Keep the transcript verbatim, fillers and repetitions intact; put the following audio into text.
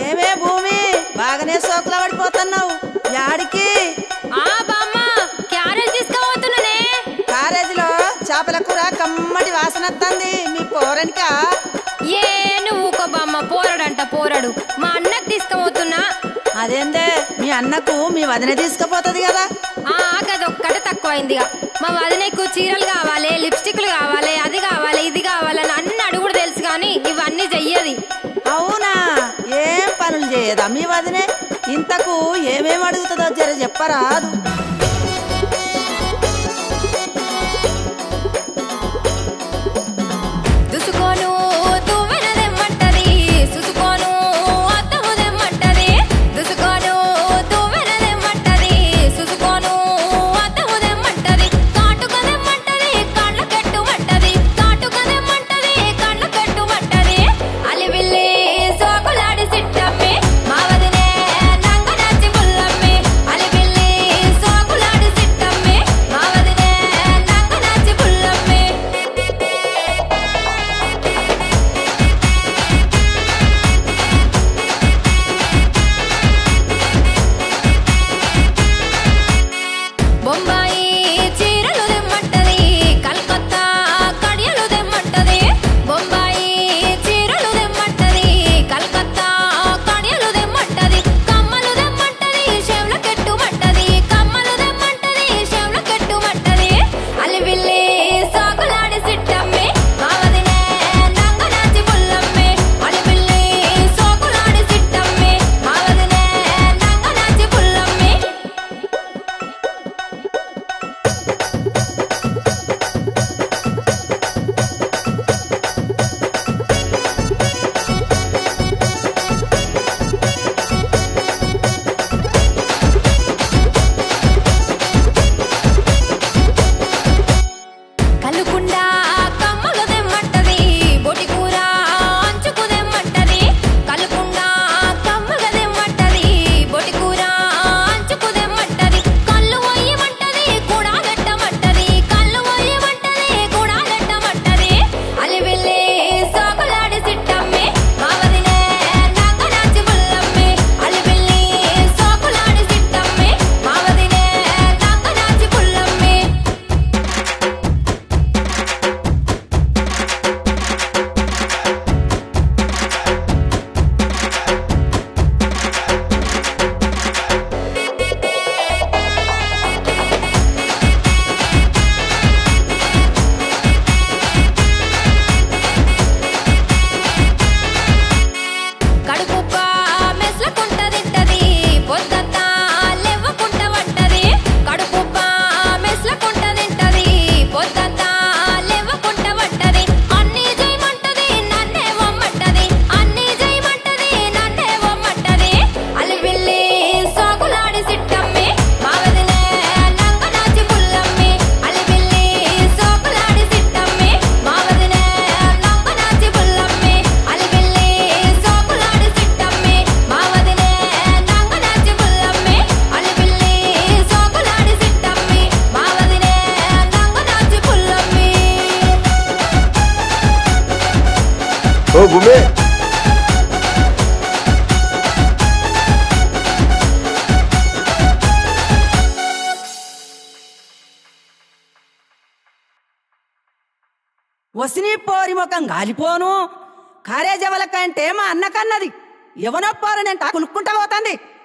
ఏమే భూమి బాగానే సోకుల పడిపోతున్నావు యాడికి? ఆ బామ్మ క్యారేజ్ తీసుకుపోతున్నానే. కారేజీలో చేపల కూర కమ్మటి వాసన వస్తుంది. మీ పోరనికా? ఏ నువ్వు ఊకో బామ్మ, పోరడంట పోరడు. మా అన్నకు తీసుకుపోతున్నా. అదేందే మీ అన్నకు మీ వదిన తీసుకుపోతుంది కదా? ఆ గదొక్కటే తక్కువైందిగా. మా వదినకు చీరలు కావాలి, లిప్స్టిక్లు కావాలి, అది కావాలి ఇది కావాలని అన్ని అడుగుడు తెలుసు కానీ ఇవన్నీ చెయ్యది. అవునా? ఏం పనులు చేయదా మీ వదినే? ఇంతకు ఏమేం అడుగుతుందో జర చెప్పరాదు. దుసుకోను తువ్వెనదెమ్మంటది, సుసుకోను అద్దము దెమ్మంటది. దుసుకోను తువ్వెనదెమ్మంటది, సుసుకోను అద్దము దెమ్మంటది. కాటుక దెమ్మంటది, కళ్ళ కట్టుమంటది. కాటుక దెమ్మంటది, కళ్ళ కట్టుమంటది. అలివిల్లి సోకులాడి సిట్టమ్మి, మా వదినే నంగనాచి పుల్లమ్మి. అలివిల్లి సోకులాడి సిట్టమ్మి, మా వదినే నంగనాచి పుల్లమ్మి. బొంబాయి చీరలు దెమ్మంటది, కల్కత్తా కడియలు దెమ్మంటది. బొంబాయి చీరలు దెమ్మంటది, కల్కత్తా కడియలు దెమ్మంటది. కమ్మలు దెమ్మంటది, చెవుల కెట్టుమంటది. కమ్మలు దెమ్మంటది, చెవుల కెట్టుమంటది. అలివిల్లి సాకులాడి సిట్టమ్మి, మా వదినే నంగనాచి పుల్లమ్మి. అలివిల్లి సాకులాడి సిట్టమ్మి, మా వదినే నంగనాచి పుల్లమ్మి. కలుకుండా కమ్మలు దెమ్మంటది, బొటి కూర అంచుకు దెమ్మంటది. కలుకుండా కమ్మలు దెమ్మంటది, బొటి కూర అంచుకు దెమ్మంటది. కళ్ళు వయ్యమంటది, కూడా గట్టమంటది. కళ్ళు వయ్యమంటది, కూడా గట్టమంటది. అలివిల్లి సోకులాడి సిట్టమ్మి, మా వదినే నంగనాచి పుల్లమ్మి. అలివిల్లి సోకులాడి సిట్టమ్మి, మా వదినే నంగనాచి పుల్లమ్మి. కడుపుప్ప మెస్లకుంట తింటది, పొద్దంతా లెవ్వకుంట వంటది. కడుపుప్ప మెస్లకుంట తింటది, పొద్దంతా లెవ్వకుంట వంటది. అన్నీ చేయమంటది, నన్నే వమ్మంటది. అన్నీ చేయమంటది, నన్నే వమ్మంటది. అలివిల్లి సాకులాడి సిట్టమ్మి, మా వదినే నంగనాచి పుల్లమ్మి. అలివిల్లి సాకులాడి సిట్టమ్మి, మా వదినే నంగనాచి పుల్లమ్మి. అలివిల్లి సాకులాడి సిట్టమ్మి, మా వదినే నంగనాచి పుల్లమ్మి. అలివిల్లి సాకులాడి సిట్టమ్మి, మా వదినే నంగనాచి పుల్లమ్మి. ఓ భూమి, వసిని పోరి ముఖం గాలిపోను. కారేజవల కంటే మా అన్నకన్నది ఎవనో పోరనంట కులుక్కుంటా పోతుంది.